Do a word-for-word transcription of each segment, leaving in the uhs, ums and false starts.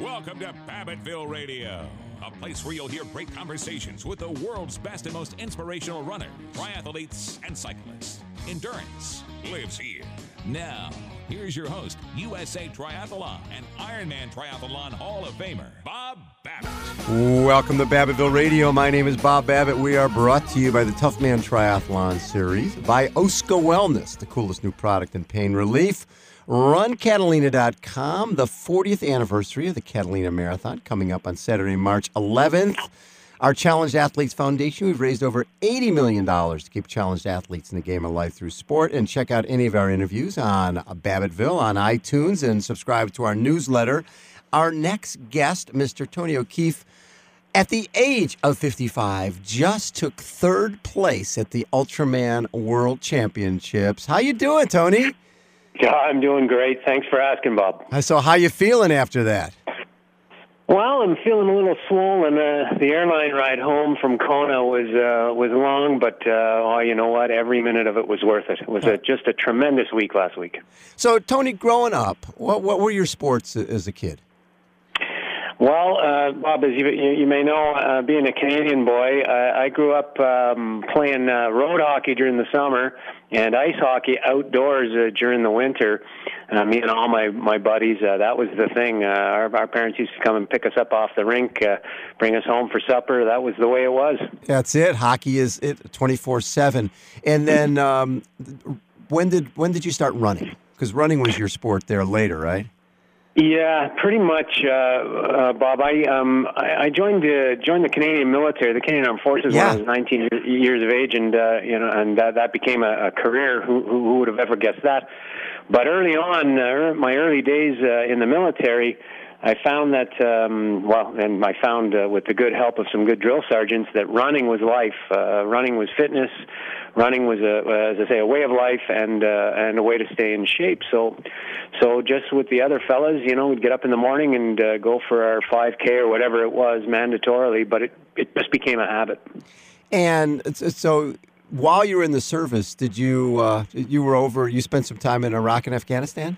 Welcome to Babbitttville Radio, a place where you'll hear great conversations with the world's best and most inspirational runners, triathletes, and cyclists. Endurance lives here. Now, here's your host, U S A Triathlon and Ironman Triathlon Hall of Famer, Bob Babbitt. Welcome to Babbitttville Radio. My name is Bob Babbitt. We are brought to you by the Tough Man Triathlon Series, by Osca Wellness, the coolest new product in pain relief. Run Catalina dot com, the fortieth anniversary of the Catalina Marathon, coming up on Saturday, March eleventh. Our Challenged Athletes Foundation, we've raised over eighty million dollars to keep challenged athletes in the game of life through sport. And check out any of our interviews on Babbitttville, on iTunes, and subscribe to our newsletter. Our next guest, Mister Tony O'Keefe, at the age of fifty-five, just took third place at the Ultraman World Championships. How you doing, Tony? Yeah, I'm doing great. Thanks for asking, Bob. So how you feeling after that? Well, I'm feeling a little swollen. Uh, the airline ride home from Kona was uh, was long, but uh, oh, you know what? Every minute of it was worth it. It was a, just a tremendous week last week. So, Tony, growing up, what what were your sports as a kid? Well, uh, Bob, as you, you may know, uh, being a Canadian boy, uh, I grew up um, playing uh, road hockey during the summer and ice hockey outdoors uh, during the winter. Uh, me and all my, my buddies, uh, that was the thing. Uh, our, our parents used to come and pick us up off the rink, uh, bring us home for supper. That was the way it was. That's it. Hockey is it twenty-four seven. And then um, when did when did you start running? Because running was your sport there later, right? Yeah, pretty much, uh, uh, Bob. I um, I, I joined uh, joined the Canadian military, the Canadian Armed Forces, yeah. when I was nineteen years of age, and uh, you know, and that, that became a, a career. Who, who who would have ever guessed that? But early on, uh, my early days uh, in the military, I found that um, well, and I found uh, with the good help of some good drill sergeants that running was life. Uh, running was fitness. Running was a, as I say, a way of life and uh, and a way to stay in shape. So, so just with the other fellas, you know, we'd get up in the morning and uh, go for our five K or whatever it was, mandatorily. But it, it just became a habit. And so, while you were in the service, did you uh, you were over? You spent some time in Iraq and Afghanistan?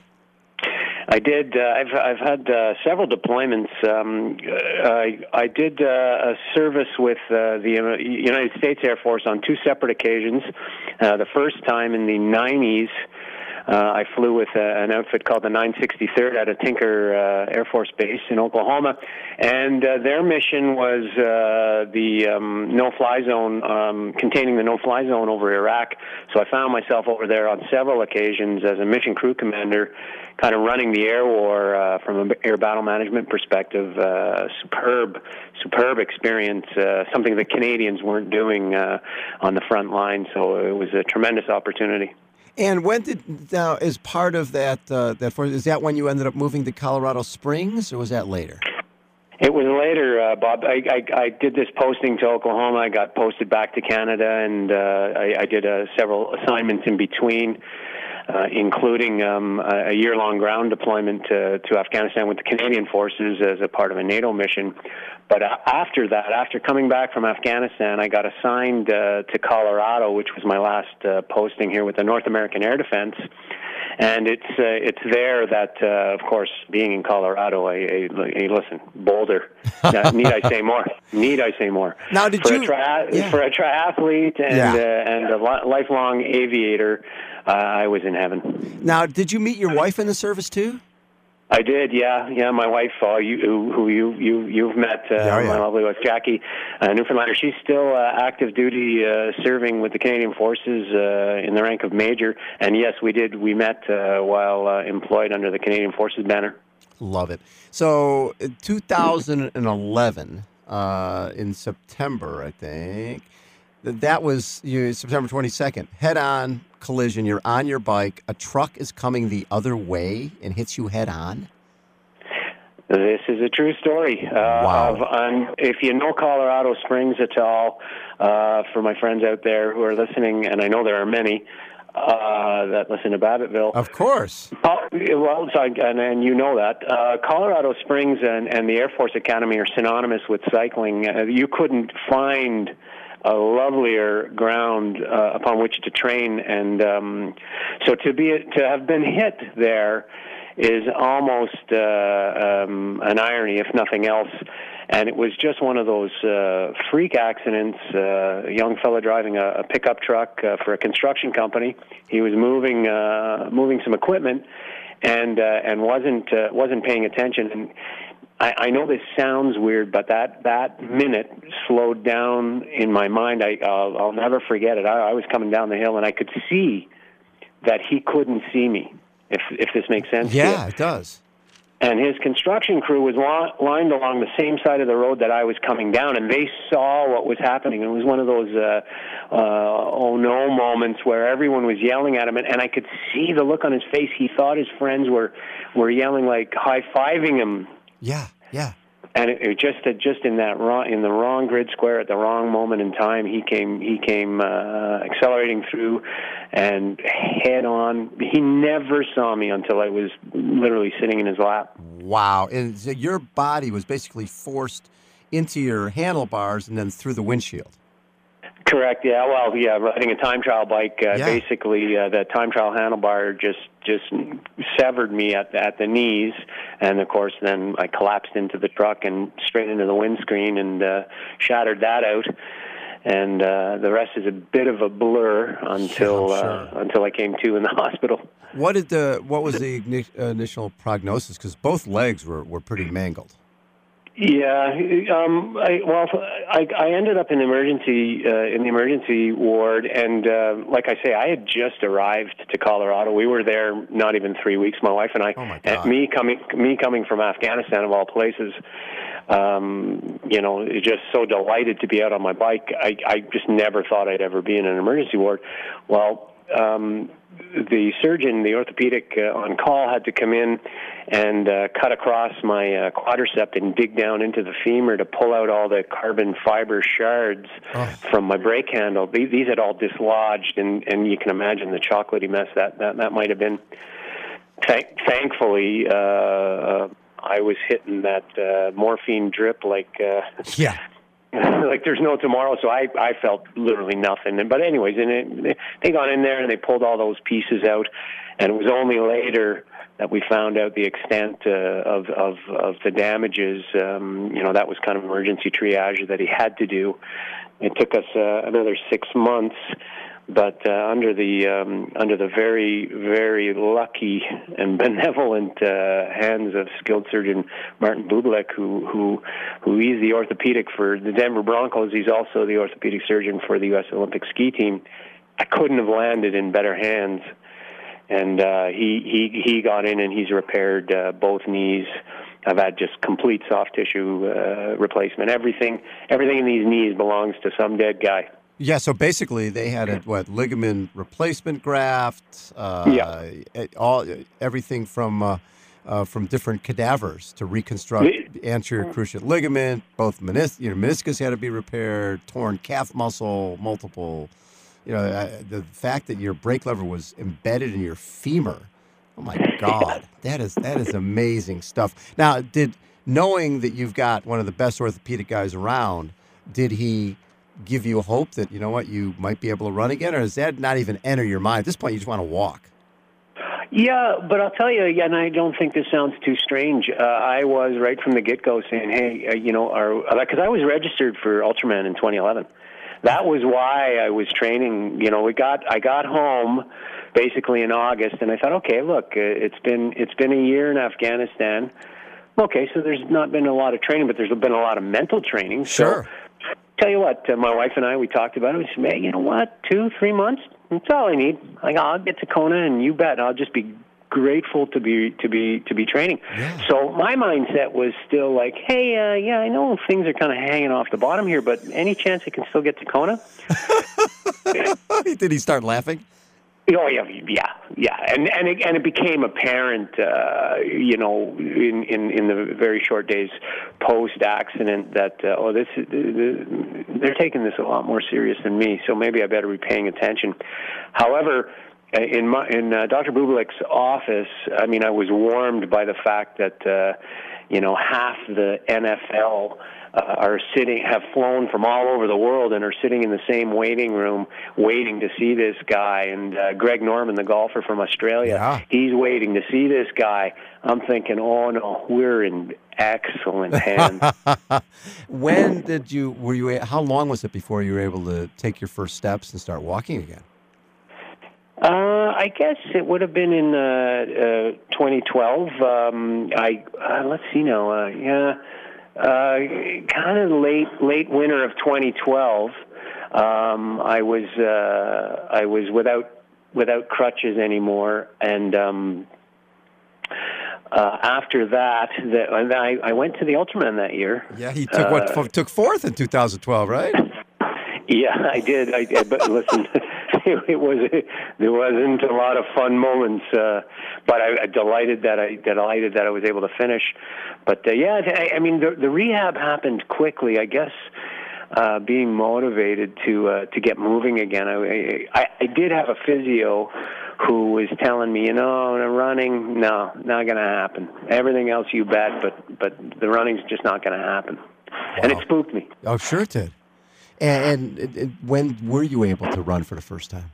I did. Uh, I've I've had uh, several deployments. Um, I I did uh, a service with uh, the United States Air Force on two separate occasions. Uh, the first time in the nineties, uh, I flew with uh, an outfit called the nine sixty-third out of Tinker uh, Air Force Base in Oklahoma, and uh, their mission was uh, the um, no-fly zone, um, containing the no-fly zone over Iraq. So I found myself over there on several occasions as a mission crew commander, kind of running the air war uh, from an air battle management perspective. Uh, superb, superb experience, uh, something the Canadians weren't doing uh, on the front line, so it was a tremendous opportunity. And when did, now, as part of that, uh, that force, is that when you ended up moving to Colorado Springs, or was that later? It was later, uh, Bob. I, I, I did this posting to Oklahoma. I got posted back to Canada, and uh, I, I did uh, several assignments in between. Uh, including um, a year-long ground deployment uh, to Afghanistan with the Canadian forces as a part of a NATO mission. But uh, after that, after coming back from Afghanistan, I got assigned uh, to Colorado, which was my last uh, posting here with the North American Air Defense. And it's uh, it's there that, uh, of course, being in Colorado, I, I, I listen, Boulder. Uh, need I say more? Need I say more? Now, did for you a tri- yeah. for a triathlete and yeah. uh, and a li- lifelong aviator? Uh, I was in heaven. Now, did you meet your wife in the service too? I did, yeah, yeah. My wife, uh, you, who, who you you you've met, uh, yeah, yeah. my lovely wife Jackie, uh, Newfoundlander. She's still uh, active duty, uh, serving with the Canadian Forces uh, in the rank of major. And yes, we did. We met uh, while uh, employed under the Canadian Forces banner. Love it. So, in two thousand eleven, uh, in September, I think, that was you, September twenty-second. Head-on collision. You're on your bike. A truck is coming the other way and hits you head-on. This is a true story. Uh, wow. Of, um, if you know Colorado Springs at all, uh, for my friends out there who are listening, and I know there are many uh, that listen to Babbitttville. Of course. Uh, well, so, and, and you know that. Uh, Colorado Springs and, and the Air Force Academy are synonymous with cycling. Uh, you couldn't find a lovelier ground uh, upon which to train, and um, so to be to have been hit there is almost uh, um, an irony, if nothing else. And it was just one of those uh, freak accidents. Uh, a young fellow driving a, a pickup truck uh, for a construction company. He was moving uh, moving some equipment, and uh, and wasn't uh, wasn't paying attention. And I, I know this sounds weird, but that, that minute slowed down in my mind. I I'll, I'll never forget it. I, I was coming down the hill, and I could see that he couldn't see me. If if this makes sense. Yeah, to it does. And his construction crew was li- lined along the same side of the road that I was coming down, and they saw what was happening. It was one of those uh, uh, oh no moments where everyone was yelling at him, and, and I could see the look on his face. He thought his friends were, were yelling, like high-fiving him. Yeah, yeah. And it, it just just in that wrong, in the wrong grid square at the wrong moment in time, he came he came uh, accelerating through and head on. He never saw me until I was literally sitting in his lap. Wow! And so your body was basically forced into your handlebars and then through the windshield. Correct. Yeah. Well, yeah. Riding a time trial bike, uh, Yeah. basically, uh, the time trial handlebar just just severed me at the, at the knees, and of course, then I collapsed into the truck and straight into the windscreen and uh, shattered that out. And uh, the rest is a bit of a blur until Yeah, I'm uh, sure. until I came to in the hospital. What did the what was the igni- initial prognosis? Because both legs were, were pretty mangled. Yeah, um, I, well, I, I ended up in emergency uh, in the emergency ward, and uh, like I say, I had just arrived to Colorado. We were there not even three weeks. My wife and I, Oh, my and God. me coming me coming from Afghanistan of all places. Um, you know, just so delighted to be out on my bike. I, I just never thought I'd ever be in an emergency ward. Well, um, the surgeon, the orthopedic uh, on call, had to come in and uh, cut across my uh, quadricep and dig down into the femur to pull out all the carbon fiber shards Oh. from my brake handle. These, these had all dislodged, and, and you can imagine the chocolatey mess that that, that might have been. Thank, thankfully, uh, I was hitting that uh, morphine drip like uh, Yeah. like there's no tomorrow. So I I felt literally nothing. And but anyways, and it, they got in there and they pulled all those pieces out, and it was only later that we found out the extent uh, of of of the damages. Um, you know, that was kind of emergency triage that he had to do. It took us uh, another six months. But uh, under the um, under the very very lucky and benevolent uh, hands of skilled surgeon Martin Bublek, who who who he's the orthopedic for the Denver Broncos. He's also the orthopedic surgeon for the U S Olympic ski team. I couldn't have landed in better hands, and uh, he he he got in and he's repaired uh, both knees. I've had just complete soft tissue uh, replacement. Everything everything in these knees belongs to some dead guy. Yeah, so basically they had a what ligament replacement graft, uh, Yeah. it- all everything from uh, uh, from different cadavers to reconstruct the anterior cruciate ligament. Both menis- you know, meniscus had to be repaired, torn calf muscle, multiple. You know, uh, the fact that your brake lever was embedded in your femur. Oh my God, that is that is amazing stuff. Now, did knowing that you've got one of the best orthopedic guys around, did he give you hope that, you know what, you might be able to run again, or does that not even enter your mind? At this point, you just want to walk. Yeah, but I'll tell you, and I don't think this sounds too strange. Uh, I was right from the get-go saying, hey, uh, you know, because I was registered for Ultraman in twenty eleven. That was why I was training. You know, we got I got home basically in August, and I thought, okay, look, uh, it's been it's been a year in Afghanistan. Okay, so there's not been a lot of training, but there's been a lot of mental training. Sure. So, tell you what, uh, my wife and I, we talked about it. We said, man, you know what, two, three months, that's all I need. Like, I'll get to Kona, and you bet, I'll just be grateful to be to be to be training. Yeah. So my mindset was still like, hey, uh, yeah, I know things are kind of hanging off the bottom here, but any chance I can still get to Kona? Did he start laughing? Oh yeah, yeah, yeah, and and it, and it became apparent, uh, you know, in, in, in the very short days post accident that uh, oh, this they're taking this a lot more serious than me, so maybe I better be paying attention. However, in my in uh, Doctor Bublek's office, I mean, I was warmed by the fact that uh, you know, half the N F L uh, are sitting, have flown from all over the world and are sitting in the same waiting room waiting to see this guy. And uh, Greg Norman, the golfer from Australia, Yeah. he's waiting to see this guy. I'm thinking, oh no, we're in excellent hands. When did you, were you, a- how long was it before you were able to take your first steps and start walking again? Uh, I guess it would have been in uh, uh, twenty twelve. Um, I uh, let's see now. Uh, yeah, uh, kind of late late winter of twenty twelve. Um, I was uh, I was without without crutches anymore, and um, uh, after that, the, and I, I went to the Ultraman that year. Yeah, he took what, Uh, f- took fourth in two thousand twelve, right? Yeah, I did. I did. But listen, it, it was there wasn't a lot of fun moments. Uh, but I, I delighted that I delighted that I was able to finish. But uh, yeah, I, I mean the, the rehab happened quickly. I guess uh, being motivated to uh, to get moving again. I, I I did have a physio who was telling me, you know, the running, no, not going to happen. Everything else you bet, but but the running's just not going to happen. And it Wow. spooked me. Oh, sure it did. And, and, and when were you able to run for the first time?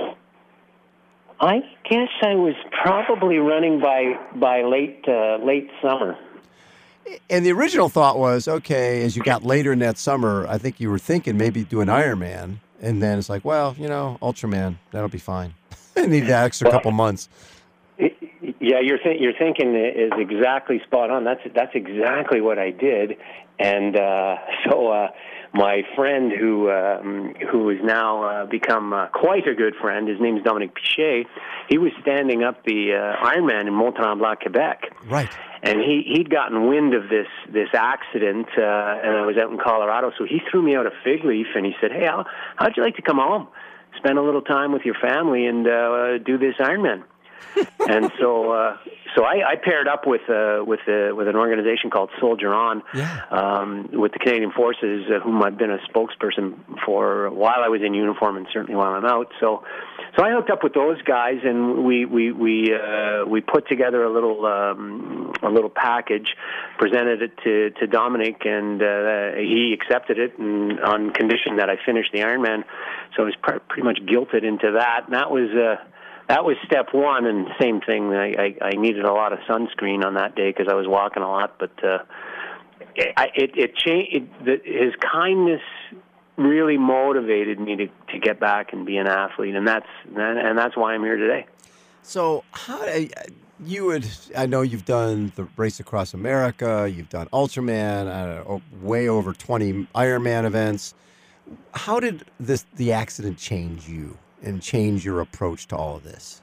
I guess I was probably running by by late uh, late summer. And the original thought was, okay, as you got later in that summer, I think you were thinking maybe do an Ironman. And then it's like, well, you know, Ultraman, that'll be fine. I need that extra couple months. Yeah, you're th- you're thinking is exactly spot on. That's that's exactly what I did, and uh, so uh, my friend who um, who has now uh, become uh, quite a good friend. His name's Dominic Pichet. He was standing up the uh, Ironman in Mont-Tremblant, Quebec. Right. And he, he'd gotten wind of this this accident, uh, and I was out in Colorado, so he threw me out a fig leaf, and he said, hey, how, how'd you like to come home, spend a little time with your family, and uh, do this Ironman? And so, uh, so I, I paired up with uh, with uh, with an organization called Soldier On, Yeah. um, with the Canadian Forces, uh, whom I've been a spokesperson for while I was in uniform and certainly while I'm out. So, so I hooked up with those guys, and we we we uh, we put together a little um, a little package, presented it to to Dominic, and uh, he accepted it, and on condition that I finish the Ironman. So I was pr- pretty much guilted into that, and that was. Uh, That was step one, and same thing. I, I, I needed a lot of sunscreen on that day because I was walking a lot. But uh, it it, it changed. It, the, his kindness really motivated me to, to get back and be an athlete, and that's and that's why I'm here today. So how you would, I know you've done the Race Across America, you've done Ultraman, I don't know, way over twenty Ironman events. How did this the accident change you and change your approach to all of this?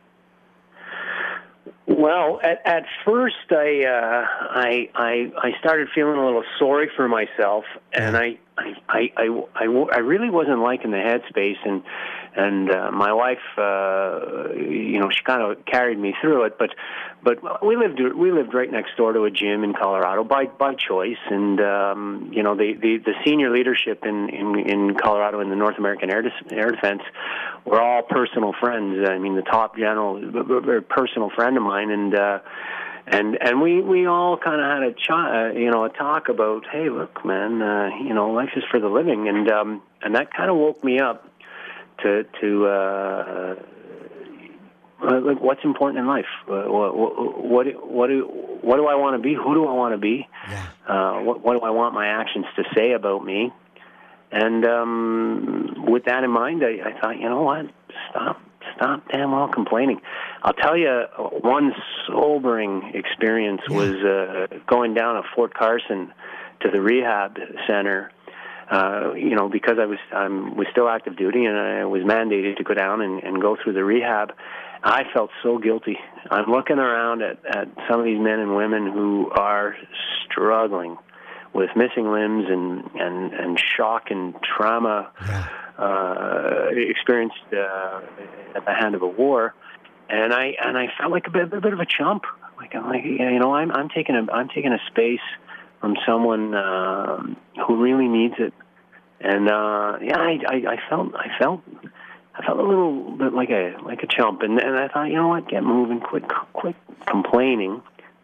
Well, at, at first, I, uh, I I I started feeling a little sorry for myself, and I I, I, I, I, I really wasn't liking the headspace, and and uh, my wife, uh, you know, she kind of carried me through it. But but we lived we lived right next door to a gym in Colorado by by choice, and um, you know, the, the, the senior leadership in, in, in Colorado in the North American Air, De- Air Defense were all personal friends. I mean, the top general, a very personal friend of mine, and. Uh, And and we, we all kind of had a ch- uh, you know a talk about, hey, look, man, uh, you know, life is for the living, and um, and that kind of woke me up to to uh, uh, like what's important in life. Uh, what what what do what do I want to be? Who do I want to be? Yeah. Uh, what what do I want my actions to say about me? And um, with that in mind, I, I thought, you know what, stop. Stop damn well complaining. I'll tell you, one sobering experience Yeah. was uh, going down to Fort Carson to the rehab center. Uh, you know, because I was I'm was still active duty and I was mandated to go down and, and go through the rehab. I felt so guilty. I'm looking around at, at some of these men and women who are struggling with missing limbs and, and, and shock and trauma. Yeah. Uh, experienced uh, at the hand of a war, and I and I felt like a bit, a bit of a chump. Like I'm like you know I'm I'm taking a I'm taking a space from someone uh, who really needs it, and uh, yeah I, I I felt I felt I felt a little bit like a like a chump, and and I thought, you know what, get moving, quit quit complaining,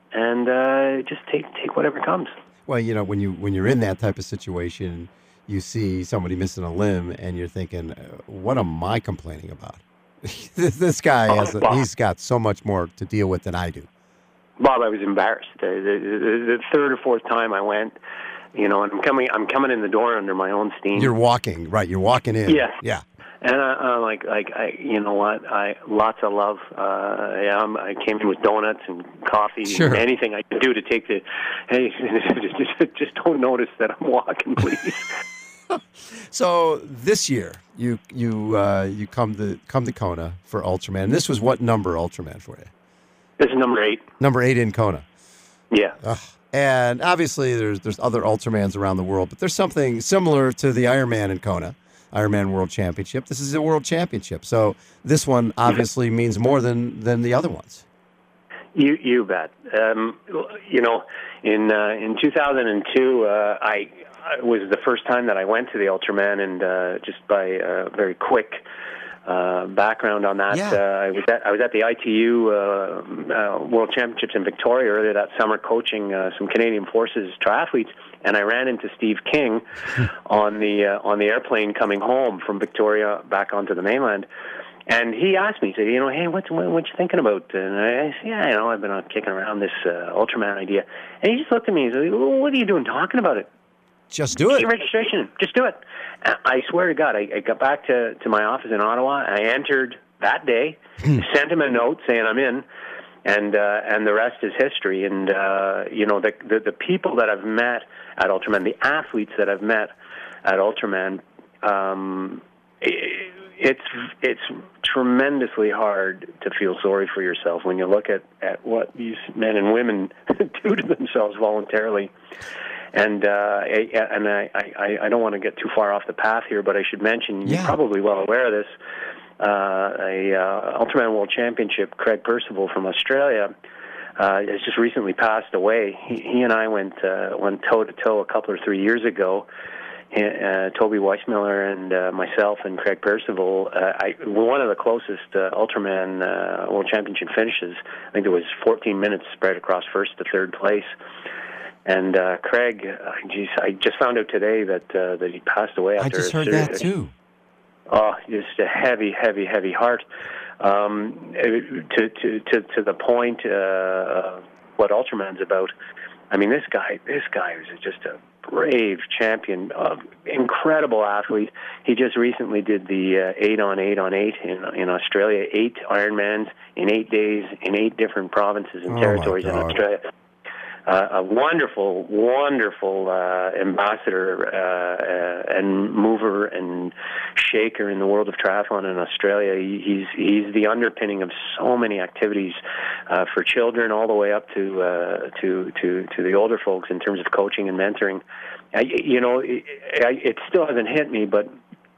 and uh, just take take whatever comes. Well, you know, when you when you're in that type of situation, you see somebody missing a limb, and you're thinking, "What am I complaining about?" this, this guy has a, he's got so much more to deal with than I do. Bob, I was embarrassed. The, the, the third or fourth time I went, you know, and I'm coming I'm coming in the door under my own steam. You're walking, right? You're walking in. Yeah, yeah. And I, I'm like, like I, you know what? I lots of love. Uh, yeah, I'm, I came in with donuts and coffee, Sure. and anything I could do to take the. Hey, just, just don't notice that I'm walking, please. So this year, you you uh, you come to come to Kona for Ultraman. And this was what number Ultraman for you? This is number eight. Number eight in Kona. Yeah. Ugh. And obviously, there's there's other Ultramans around the world, but there's something similar to the Ironman in Kona, Ironman World Championship. This is a World Championship, so this one obviously means more than than the other ones. You you bet. Um, you know, in uh, in two thousand two, uh, I. It was the first time that I went to the Ultraman, and uh, just by a very quick uh, background on that, Yeah. uh, I was at I was at the I T U uh, uh, World Championships in Victoria earlier that summer, coaching uh, some Canadian Forces triathletes, and I ran into Steve King on the uh, on the airplane coming home from Victoria back onto the mainland. And he asked me, he said, you know, hey, what's, what, what you thinking about? And I said, yeah, you know, I've been uh, kicking around this uh, Ultraman idea. And he just looked at me and said, well, what are you doing talking about it? Just do it. Get registration. Just do it. I swear to God, I, I got back to, to my office in Ottawa. I entered that day, sent him a note saying I'm in, and uh, and the rest is history. And uh, you know, the, the the people that I've met at Ultraman, the athletes that I've met at Ultraman, um, it, it's it's tremendously hard to feel sorry for yourself when you look at, at what these men and women do to themselves voluntarily. And uh, and I, I, I don't want to get too far off the path here, but I should mention, yeah. you're probably well aware of this, uh, a uh, Ultraman World Championship, Craig Percival from Australia, uh, has just recently passed away. He, he and I went uh, went toe-to-toe a couple or three years ago. Uh, Toby Weissmiller and uh, myself and Craig Percival, uh, I, we're one of the closest uh, Ultraman uh, World Championship finishes. I think it was fourteen minutes spread across first to third place. And uh, Craig, uh, geez, I just found out today that uh, that he passed away after. I just a heard series. that too. Oh, just a heavy, heavy, heavy heart. Um, to to to to the point, uh, what Ultraman's about. I mean, this guy, this guy was just a brave champion, uh, incredible athlete. He just recently did the uh, eight on eight on eight in in Australia, eight Ironmans in eight days in eight different provinces and Oh, territories my in God. Australia. Uh, a wonderful, wonderful uh, ambassador uh, uh, and mover and shaker in the world of triathlon in Australia. He, he's he's the underpinning of so many activities uh, for children, all the way up to uh, to to to the older folks in terms of coaching and mentoring. I, you know, it, it still hasn't hit me, but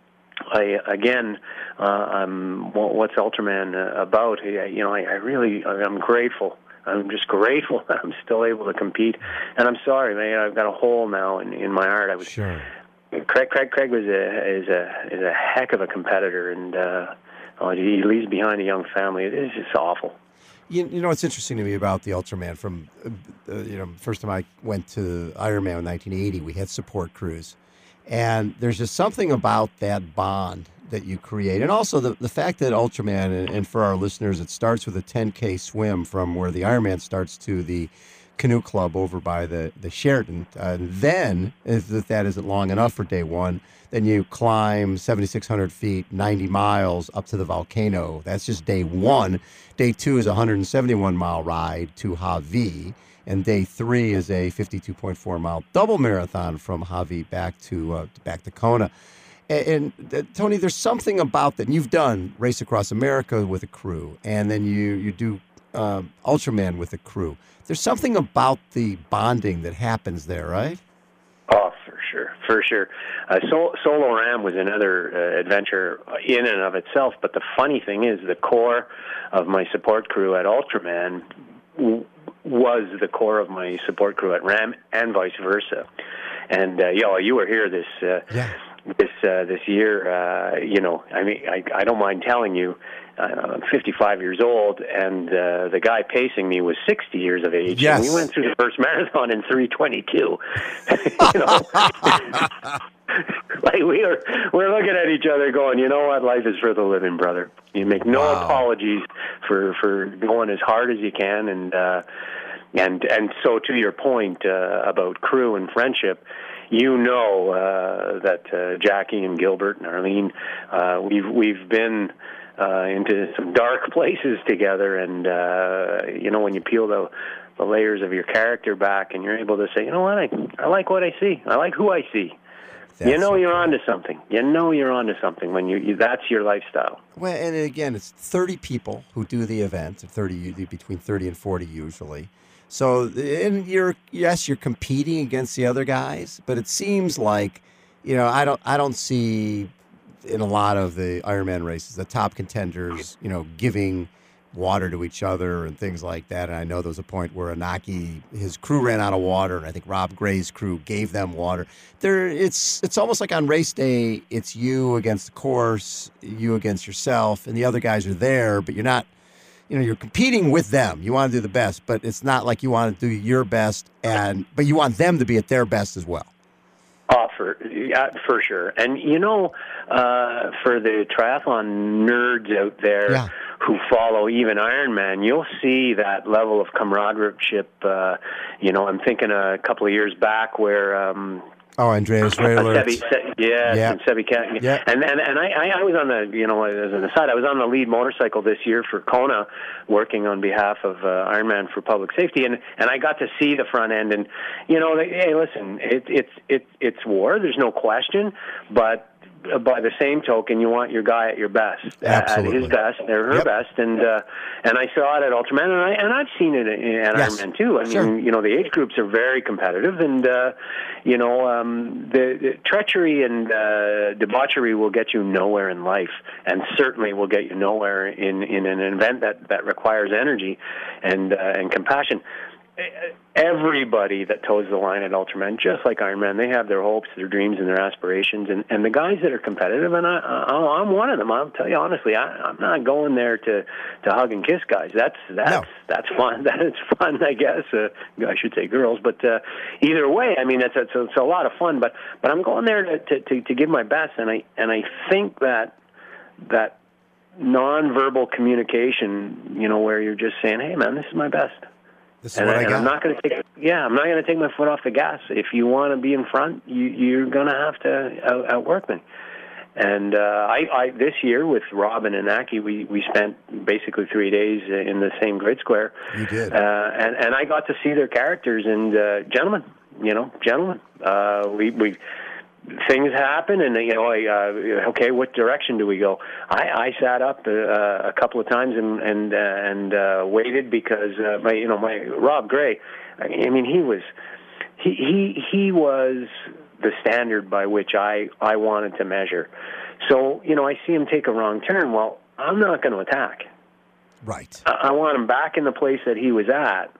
I again, uh, I'm, what's Ultraman uh, about? You know, I, I really I'm grateful. I'm just grateful that I'm still able to compete, and I'm sorry, man. I've got a hole now in, in my heart. I was Sure. Craig. Craig, Craig was a is a is a heck of a competitor, and uh, oh, he leaves behind a young family. It is just awful. You, you know what's interesting to me about the Ultraman? From uh, you know, first time I went to Ironman in nineteen eighty, we had support crews, and there's just something about that bond that you create. And also the, the fact that Ultraman, and, and for our listeners, it starts with a ten K swim from where the Ironman starts to the canoe club over by the, the Sheraton. Uh, and then, if that isn't long enough for day one, then you climb seventy-six hundred feet, ninety miles up to the volcano. That's just day one. Day two is a one hundred seventy-one mile ride to Hawi. And day three is a fifty-two point four mile double marathon from Hawi back to uh, back to Kona. And, and uh, Tony, there's something about that. And you've done Race Across America with a crew, and then you you do uh, Ultraman with a crew. There's something about the bonding that happens there, right? Oh, for sure, for sure. Uh, Sol- Solo Ram was another uh, adventure in and of itself. But the funny thing is, the core of my support crew at Ultraman w- was the core of my support crew at Ram, and vice versa. And uh, yo, you were here this uh, yeah. this uh, this year. Uh, you know, I mean, I, I don't mind telling you, uh, I'm fifty-five years old, and uh, the guy pacing me was sixty years of age. Yes. And we went through the first marathon in three twenty-two. You know. Like we are, we're looking at each other, going, you know what? Life is for the living, brother. You make no Wow. apologies for, for going as hard as you can, and uh, and and so to your point uh, about crew and friendship, you know uh, that uh, Jackie and Gilbert and Arlene, uh, we've we've been uh, into some dark places together, and uh, you know when you peel the the layers of your character back, and you're able to say, you know what? I I like what I see. I like who I see. That's you know so you're cool. onto something. You know you're onto something when you, you that's your lifestyle. Well, and again, it's thirty people who do the event, thirty between thirty and forty usually. So, and you're yes, you're competing against the other guys, but it seems like, you know, I don't I don't see in a lot of the Ironman races the top contenders, you know, giving water to each other and things like that. And I know there was a point where Anaki, his crew ran out of water, and I think Rob Gray's crew gave them water. There, it's it's almost like on race day, it's you against the course, you against yourself, and the other guys are there, but you're not, you know, you're competing with them. You want to do the best, but it's not like you want to do your best, and but you want them to be at their best as well. Oh, for yeah, for sure. And you know, uh, for the triathlon nerds out there Yeah. who follow even Ironman, you'll see that level of camaraderie. Uh, you know, I'm thinking a couple of years back where. Um, Oh, Andreas Uh, Raylert. Sebi, Se- yes, Yeah. and Sebi Cat. Yeah. And and and I, I was on the, you know, as an aside, I was on the lead motorcycle this year for Kona, working on behalf of uh, Ironman for public safety, and and I got to see the front end, and you know, they, hey, listen, it, it's it, it's war. There's no question, but. By the same token, you want your guy at your best, Absolutely. at his best, or her Yep. best, and uh, and I saw it at Ultraman, and I and I've seen it at Yes. Ironman too. I mean, Sure. you know, the age groups are very competitive, and uh, you know, um, the, the treachery and uh, debauchery will get you nowhere in life, and certainly will get you nowhere in, in an event that, that requires energy and uh, and compassion. Everybody that toes the line at Ultraman, just like Ironman, they have their hopes, their dreams, and their aspirations. And, and the guys that are competitive, and I, I, I'm one of them. I'll tell you honestly, I, I'm not going there to, to hug and kiss guys. That's that's No. that's fun. That is fun, I guess. Uh, I should say girls, but uh, either way, I mean, it's, it's it's a lot of fun. But but I'm going there to, to, to, to give my best, and I and I think that that nonverbal communication, you know, where you're just saying, "Hey, man, this is my best." This is And, what I, I and got. I'm not going to take. Yeah, I'm not going to take my foot off the gas. If you want to be in front, you, you're going to have to out, outwork me. And uh, I, I, this year with Robin and Aki, we, we spent basically three days in the same grid square. You did. Uh, and, and I got to see their characters. And uh, gentlemen, you know, gentlemen, uh, we we. Things happen, and you know, uh, okay, what direction do we go? I, I sat up uh, a couple of times and and uh, and uh, waited because uh, my, you know, my Rob Gray. I mean, he was he he he was the standard by which I I wanted to measure. So you know, I see him take a wrong turn. Well, I'm not going to attack. Right. I, I want him back in the place that he was at.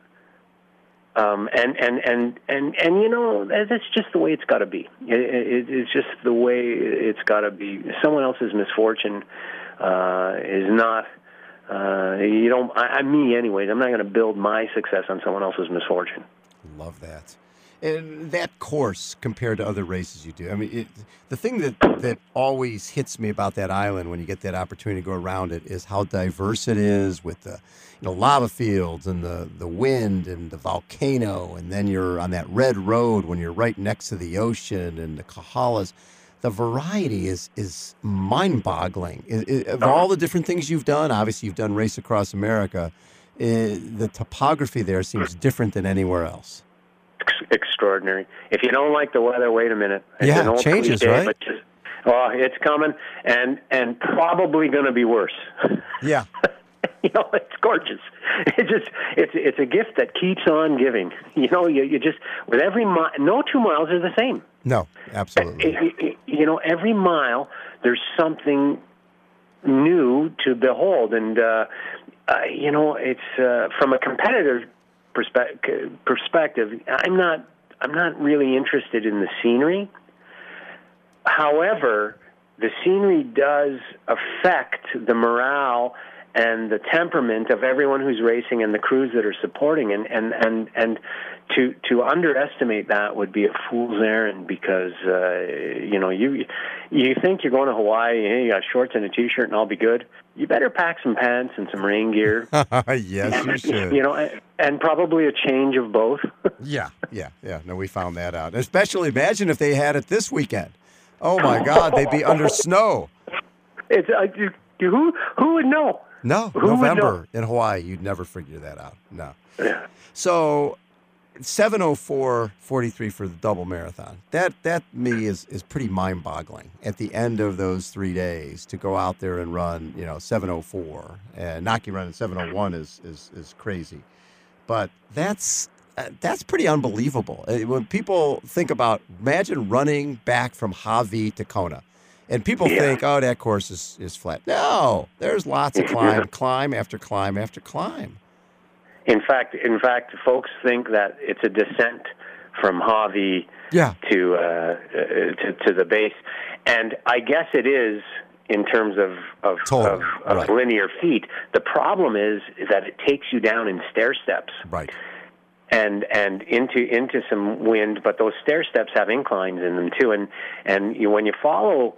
Um, and, and, and, and, and, you know, that's just the way it's got to be. It, it, it's just the way it's got to be. Someone else's misfortune uh, is not, uh, you don't, I, I, me anyways, I'm not going to build my success on someone else's misfortune. Love that. And that course compared to other races you do, I mean, it, the thing that, that always hits me about that island when you get that opportunity to go around it is how diverse it is with the, you know, lava fields and the, the wind and the volcano, and then you're on that red road when you're right next to the ocean and the Kahalas. The variety is is mind-boggling. It, it, of all the different things you've done, obviously you've done Race Across America, it, the topography there seems different than anywhere else. Extraordinary. If you don't like the weather, wait a minute. It's Yeah, an old it changes, cliche, right? But just, oh, it's coming, and and probably going to be worse. Yeah. You know, it's gorgeous. It just it's it's a gift that keeps on giving. You know, you you just with every mile, no two miles are the same. No, absolutely. It- it- you know, every mile there's something new to behold, and uh, uh, you know, it's uh, from a competitor perspective. Perspective, I'm not I'm not really interested in the scenery. however, the scenery does affect the morale and the temperament of everyone who's racing and the crews that are supporting, and and and, and to to underestimate that would be a fool's errand, because uh, you know you you think you're going to Hawaii, hey, you got shorts and a t-shirt and I'll be good. You better pack some pants and some rain gear. Yes, you should. You know, and probably a change of both. yeah, yeah, yeah. No, we found that out. Especially, imagine if they had it this weekend. Oh my God, they'd be under snow. It's uh, you, who who would know? No, Who November in Hawaii, you'd never figure that out. No. Yeah. So, seven oh four forty-three for the double marathon. That that me is is pretty mind-boggling. At the end of those three days, to go out there and run, you know, seven oh four, and Naki running seven oh one is is is crazy. But that's uh, that's pretty unbelievable. Uh, When people think about, imagine running back from Hawi to Kona. And people Yeah. think, oh, that course is, is flat. No, there's lots of climb, climb after climb after climb. In fact, in fact, folks think that it's a descent from Hawi Yeah. to, uh, uh, to to the base, and I guess it is in terms of of, Total, of, of right. linear feet. The problem is that it takes you down in stair steps. Right. and and into into some wind, but those stair steps have inclines in them too. And and you, when you follow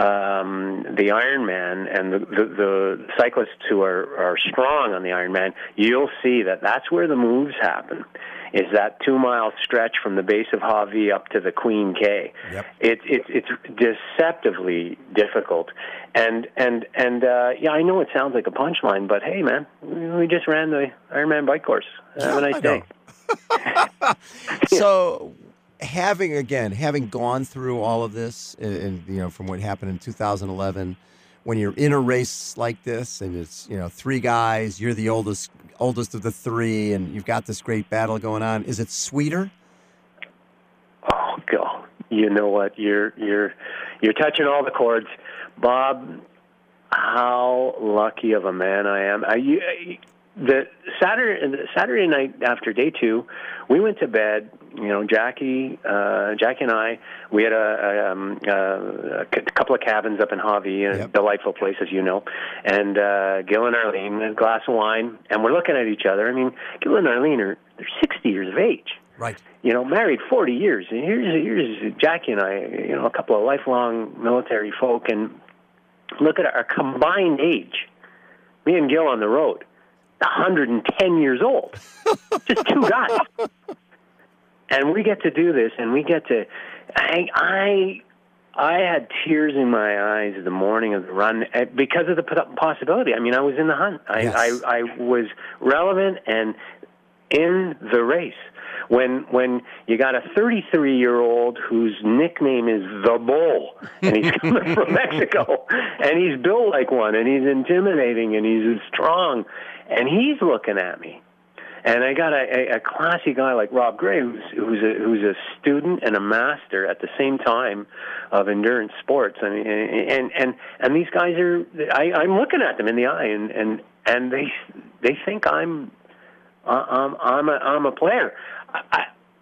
um, the Ironman and the, the, the cyclists who are, are strong on the Ironman, you'll see that that's where the moves happen. Is that two mile stretch from the base of Hawi up to the Queen K? Yep. It's it's it's deceptively difficult, and and and uh, yeah, I know it sounds like a punchline, but hey, man, we just ran the Ironman bike course. Have a nice I day. know. So, having again, having gone through all of this, and, and you know, from what happened in two thousand eleven, when you're in a race like this, and it's you know three guys, you're the oldest oldest of the three, and you've got this great battle going on. Is it sweeter? Oh God! You know what? You're you're you're touching all the chords, Bob. How lucky of a man I am. I, you, I, the Saturday the Saturday night after day two, we went to bed. You know, Jackie, uh, Jackie and I, we had a, a, um, uh, a couple of cabins up in Hawi, a Yep. delightful place, as you know. And uh, Gil and Arlene, a glass of wine, and we're looking at each other. I mean, Gil and Arlene are they're sixty years of age. Right. You know, married forty years. And here's here's Jackie and I, you know, a couple of lifelong military folk, and look at our combined age. Me and Gil on the road, one hundred ten years old. Just two guys. And we get to do this, and we get to. I, I, I had tears in my eyes the morning of the run because of the possibility. I mean, I was in the hunt. I, Yes. I, I was relevant and in the race. When when you got a thirty-three-year-old whose nickname is the Bull, and he's coming from Mexico, and he's built like one, and he's intimidating, and he's strong, and he's looking at me. And I got a, a, a classy guy like Rob Gray, who's who's a, who's a student and a master at the same time of endurance sports. I mean, and and and these guys are. I, I'm looking at them in the eye, and and, and they they think I'm I'm I'm a I'm a player. I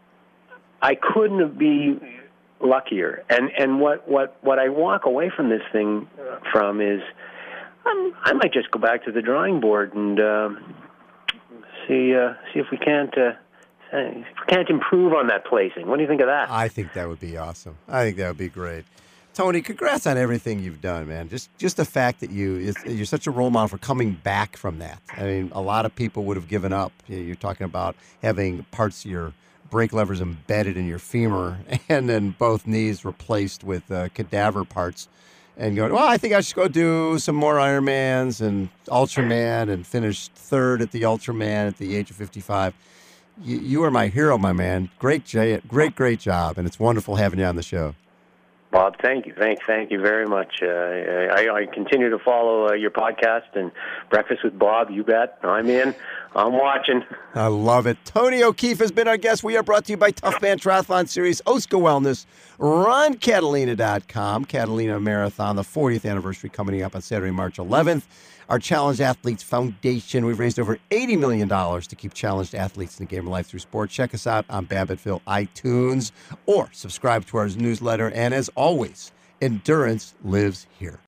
I couldn't be luckier. And and what what what I walk away from this thing from is I'm, I might just go back to the drawing board and. Um, See, uh, see if we can't uh, if we can't improve on that placing. What do you think of that? I think that would be awesome. I think that would be great. Tony, congrats on everything you've done, man. Just just the fact that you it's, you're such a role model for coming back from that. I mean, a lot of people would have given up. You're talking about having parts of your brake levers embedded in your femur and then both knees replaced with uh, cadaver parts. And going, well, I think I should go do some more Ironmans and Ultraman, and finish third at the Ultraman at the age of fifty-five. You, you are my hero, my man. Great, great, great job, and it's wonderful having you on the show. Bob, thank you, thank, thank you very much. Uh, I, I continue to follow uh, your podcast and Breakfast with Bob. You bet. I'm in. I'm watching. I love it. Tony O'Keefe has been our guest. We are brought to you by Tough Man Triathlon Series, Osco Wellness, Run Catalina dot com, Catalina Marathon, the fortieth anniversary coming up on Saturday, March eleventh. Our Challenged Athletes Foundation. We've raised over eighty million dollars to keep challenged athletes in the game of life through sport. Check us out on Babbitttville iTunes or subscribe to our newsletter. And as always, Endurance lives here.